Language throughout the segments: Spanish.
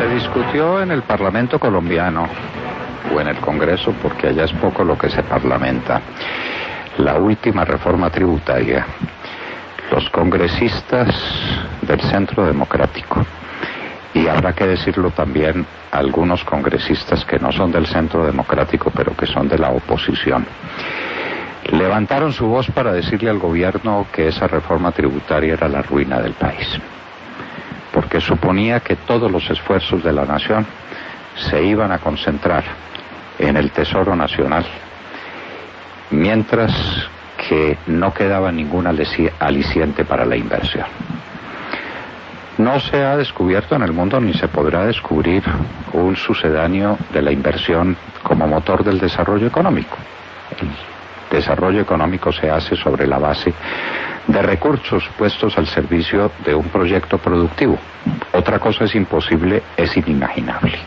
Se discutió en el Parlamento colombiano, o en el Congreso, porque allá es poco lo que se parlamenta, la última reforma tributaria. Los congresistas del Centro Democrático, y habrá que decirlo también, algunos congresistas que no son del Centro Democrático, pero que son de la oposición, levantaron su voz para decirle al gobierno que esa reforma tributaria era la ruina del país, porque suponía que todos los esfuerzos de la nación se iban a concentrar en el Tesoro Nacional, mientras que no quedaba ningún aliciente para la inversión. No se ha descubierto en el mundo ni se podrá descubrir un sucedáneo de la inversión como motor del desarrollo económico. El desarrollo económico se hace sobre la base de recursos puestos al servicio de un proyecto productivo. Otra cosa es imposible, es inimaginable.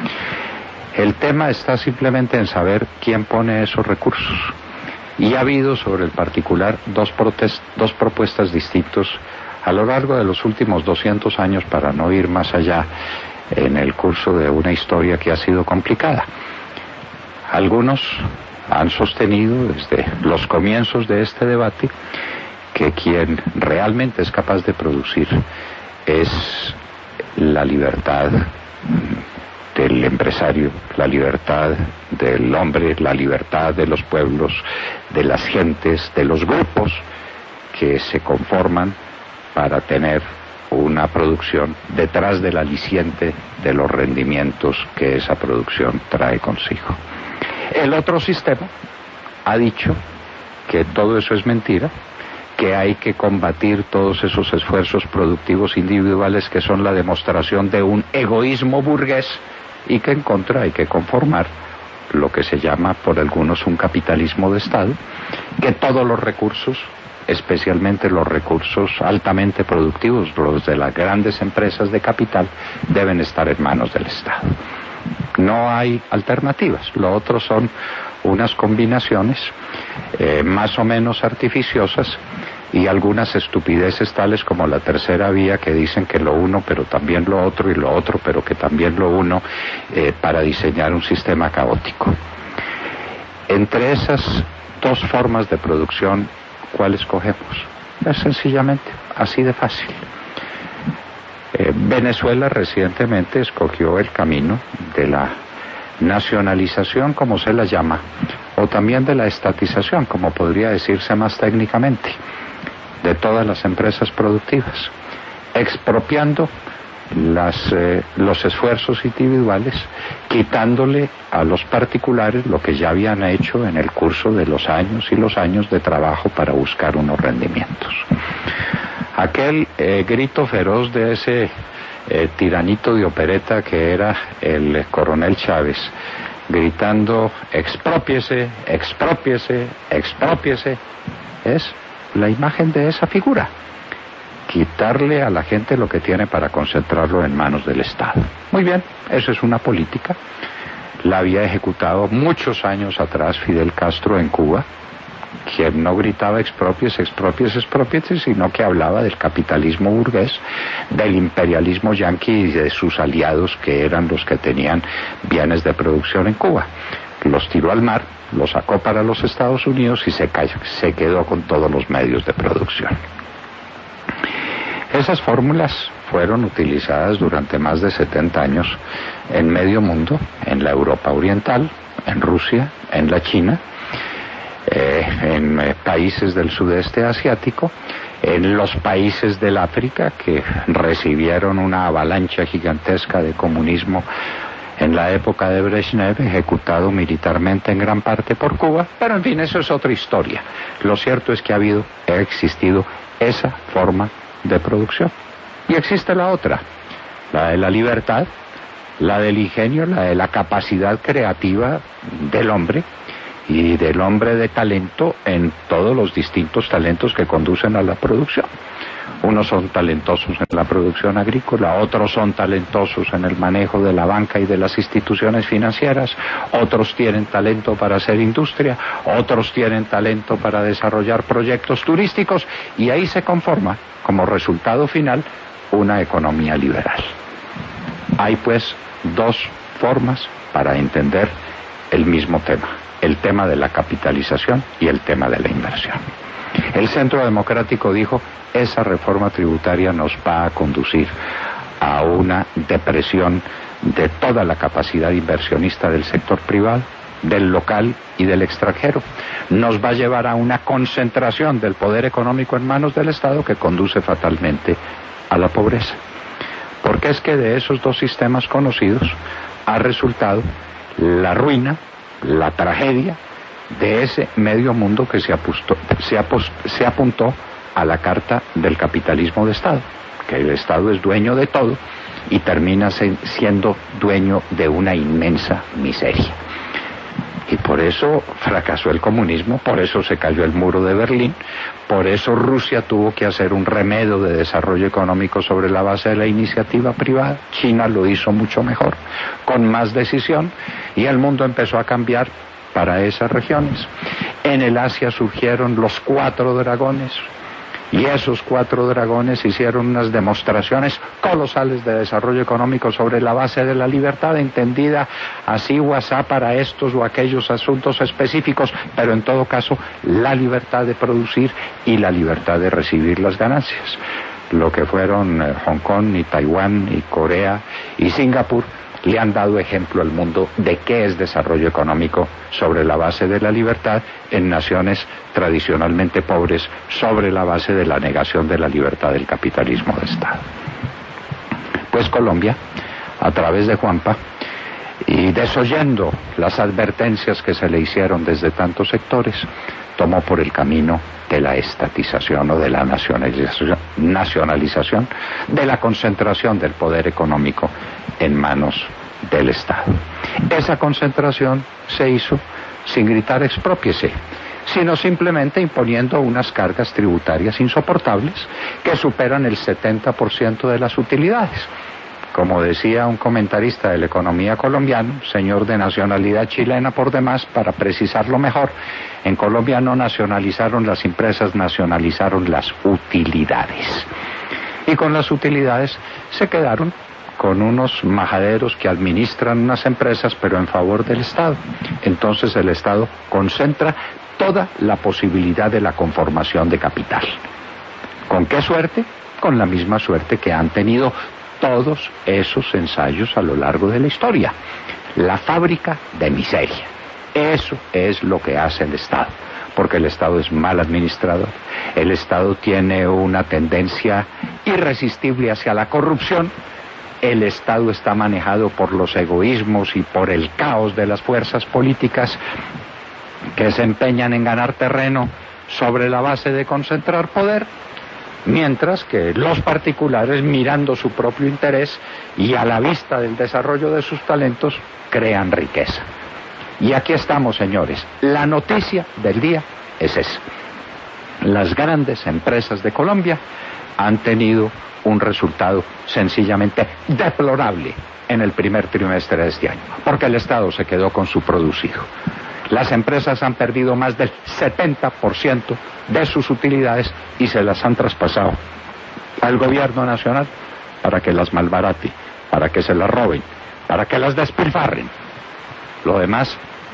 El tema está simplemente en saber quién pone esos recursos. Y ha habido sobre el particular dos propuestas distintas a lo largo de los últimos 200 años, para no ir más allá en el curso de una historia que ha sido complicada. Algunos han sostenido desde los comienzos de este debate que quien realmente es capaz de producir es la libertad del empresario, la libertad del hombre, la libertad de los pueblos, de las gentes, de los grupos que se conforman para tener una producción detrás del aliciente de los rendimientos que esa producción trae consigo. El otro sistema ha dicho que todo eso es mentira, que hay que combatir todos esos esfuerzos productivos individuales que son la demostración de un egoísmo burgués, y que en contra hay que conformar lo que se llama por algunos un capitalismo de Estado, que todos los recursos, especialmente los recursos altamente productivos, los de las grandes empresas de capital, deben estar en manos del Estado. No hay alternativas. Lo otro son unas combinaciones más o menos artificiosas y algunas estupideces tales como la tercera vía, que dicen que lo uno pero también lo otro, y lo otro pero que también lo uno, para diseñar un sistema caótico. Entre esas dos formas de producción, ¿cuál escogemos? Es sencillamente así de fácil. Venezuela recientemente escogió el camino de la nacionalización, como se la llama, o también de la estatización, como podría decirse más técnicamente, de todas las empresas productivas, expropiando los esfuerzos individuales, quitándole a los particulares lo que ya habían hecho en el curso de los años y los años de trabajo para buscar unos rendimientos. Aquel grito feroz de ese tiranito de opereta que era el coronel Chávez, gritando exprópiese, exprópiese, exprópiese, es la imagen de esa figura. Quitarle a la gente lo que tiene para concentrarlo en manos del Estado. Muy bien, eso es una política. La había ejecutado muchos años atrás Fidel Castro en Cuba, quien no gritaba expropiese, expropiese, expropiese, sino que hablaba del capitalismo burgués, del imperialismo yanqui y de sus aliados, que eran los que tenían bienes de producción en Cuba. Los tiró al mar, los sacó para los Estados Unidos y se quedó con todos los medios de producción. Esas fórmulas fueron utilizadas durante más de 70 años en medio mundo, en la Europa Oriental, en Rusia, en la China, en países del sudeste asiático, en los países del África, que recibieron una avalancha gigantesca de comunismo en la época de Brezhnev, ejecutado militarmente en gran parte por Cuba, pero en fin, eso es otra historia. Lo cierto es que ha existido esa forma de producción. Y existe la otra, la de la libertad, la del ingenio, la de la capacidad creativa del hombre, y del hombre de talento en todos los distintos talentos que conducen a la producción. Unos son talentosos en la producción agrícola, otros son talentosos en el manejo de la banca y de las instituciones financieras, otros tienen talento para hacer industria, otros tienen talento para desarrollar proyectos turísticos, y ahí se conforma, como resultado final, una economía liberal. Hay pues dos formas para entender el mismo tema, el tema de la capitalización y el tema de la inversión. El Centro Democrático dijo, esa reforma tributaria nos va a conducir a una depresión de toda la capacidad inversionista del sector privado, del local y del extranjero. Nos va a llevar a una concentración del poder económico en manos del Estado que conduce fatalmente a la pobreza. Porque es que de esos dos sistemas conocidos ha resultado la ruina, la tragedia de ese medio mundo que se apuntó a la carta del capitalismo de Estado, que el Estado es dueño de todo y termina siendo dueño de una inmensa miseria. Y por eso fracasó el comunismo, por eso se cayó el muro de Berlín, por eso Rusia tuvo que hacer un remedio de desarrollo económico sobre la base de la iniciativa privada. China lo hizo mucho mejor, con más decisión, y el mundo empezó a cambiar para esas regiones. En el Asia surgieron los 4 dragones, y esos 4 dragones hicieron unas demostraciones colosales de desarrollo económico sobre la base de la libertad, entendida así o asá para estos o aquellos asuntos específicos, pero en todo caso la libertad de producir y la libertad de recibir las ganancias. Lo que fueron Hong Kong y Taiwán y Corea y Singapur le han dado ejemplo al mundo de qué es desarrollo económico sobre la base de la libertad en naciones tradicionalmente pobres, sobre la base de la negación de la libertad del capitalismo de Estado. Pues Colombia, a través de Juanpa, y desoyendo las advertencias que se le hicieron desde tantos sectores, tomó por el camino de la estatización o de la nacionalización, de la concentración del poder económico en manos del Estado. Esa concentración se hizo sin gritar exprópiese, sino simplemente imponiendo unas cargas tributarias insoportables que superan el 70% de las utilidades. Como decía un comentarista de la economía colombiana, señor de nacionalidad chilena por demás, para precisarlo mejor, en Colombia no nacionalizaron las empresas, nacionalizaron las utilidades. Y con las utilidades se quedaron con unos majaderos que administran unas empresas, pero en favor del Estado. Entonces el Estado concentra toda la posibilidad de la conformación de capital. ¿Con qué suerte? Con la misma suerte que han tenido todos esos ensayos a lo largo de la historia. La fábrica de miseria. Eso es lo que hace el Estado, porque el Estado es mal administrador. El Estado tiene una tendencia irresistible hacia la corrupción. El Estado está manejado por los egoísmos y por el caos de las fuerzas políticas que se empeñan en ganar terreno sobre la base de concentrar poder, mientras que los particulares, mirando su propio interés y a la vista del desarrollo de sus talentos, crean riqueza. Y aquí estamos, señores. La noticia del día es esa. Las grandes empresas de Colombia han tenido un resultado sencillamente deplorable en el primer trimestre de este año, porque el Estado se quedó con su producido. Las empresas han perdido más del 70% de sus utilidades y se las han traspasado al gobierno nacional para que las malbarate, para que se las roben, para que las despilfarren. Lo demás,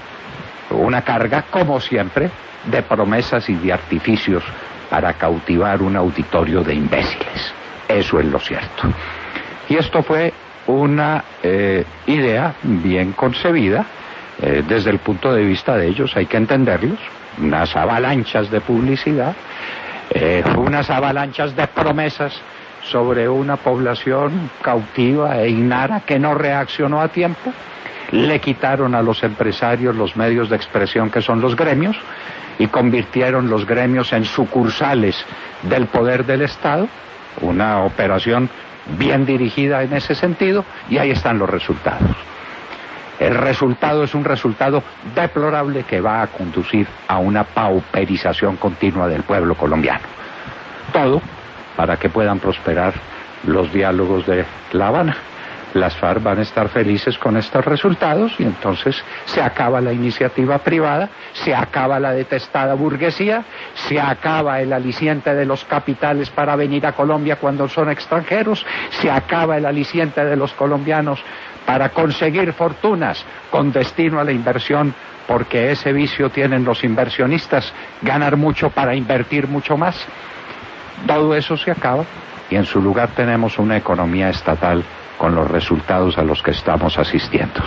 una carga, como siempre, de promesas y de artificios para cautivar un auditorio de imbéciles. Eso es lo cierto. Y esto fue una idea bien concebida. Desde el punto de vista de ellos hay que entenderlos, unas avalanchas de publicidad, unas avalanchas de promesas sobre una población cautiva e ignara que no reaccionó a tiempo. Le quitaron a los empresarios los medios de expresión que son los gremios y convirtieron los gremios en sucursales del poder del Estado, una operación bien dirigida en ese sentido, y ahí están los resultados. El resultado es un resultado deplorable que va a conducir a una pauperización continua del pueblo colombiano. Todo para que puedan prosperar los diálogos de La Habana, las FARC van a estar felices con estos resultados y entonces se acaba la iniciativa privada, se acaba la detestada burguesía, se acaba el aliciente de los capitales para venir a Colombia cuando son extranjeros, se acaba el aliciente de los colombianos para conseguir fortunas con destino a la inversión, porque ese vicio tienen los inversionistas, ganar mucho para invertir mucho más. Todo eso se acaba y en su lugar tenemos una economía estatal con los resultados a los que estamos asistiendo.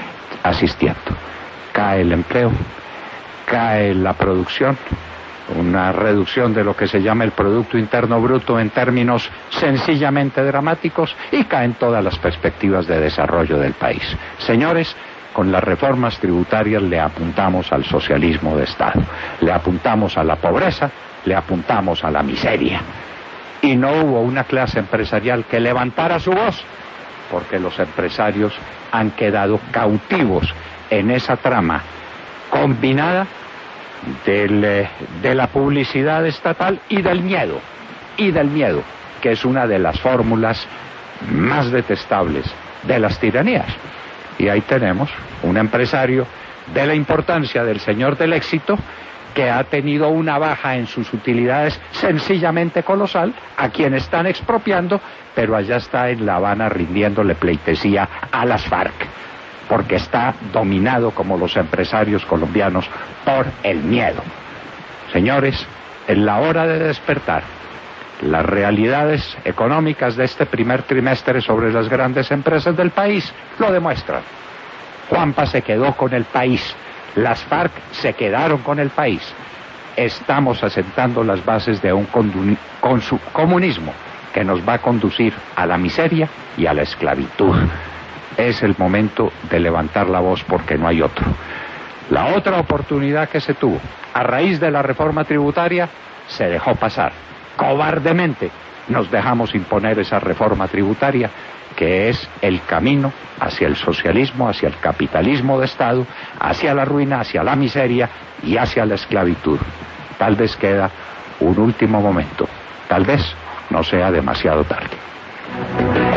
Cae el empleo, cae la producción, una reducción de lo que se llama el Producto Interno Bruto en términos sencillamente dramáticos, y caen todas las perspectivas de desarrollo del país. Señores, con las reformas tributarias le apuntamos al socialismo de Estado, le apuntamos a la pobreza, le apuntamos a la miseria. Y no hubo una clase empresarial que levantara su voz, porque los empresarios han quedado cautivos en esa trama combinada de la publicidad estatal y del miedo, que es una de las fórmulas más detestables de las tiranías. Y ahí tenemos un empresario de la importancia del señor del éxito, que ha tenido una baja en sus utilidades sencillamente colosal, a quien están expropiando, pero allá está en La Habana rindiéndole pleitesía a las FARC, porque está dominado, como los empresarios colombianos, por el miedo. Señores, en la hora de despertar, las realidades económicas de este primer trimestre sobre las grandes empresas del país lo demuestran. Juanpa se quedó con el país, las FARC se quedaron con el país. Estamos asentando las bases de un comunismo que nos va a conducir a la miseria y a la esclavitud. Es el momento de levantar la voz, porque no hay otro. La otra oportunidad que se tuvo a raíz de la reforma tributaria se dejó pasar. Cobardemente nos dejamos imponer esa reforma tributaria, que es el camino hacia el socialismo, hacia el capitalismo de Estado, hacia la ruina, hacia la miseria y hacia la esclavitud. Tal vez queda un último momento, tal vez no sea demasiado tarde.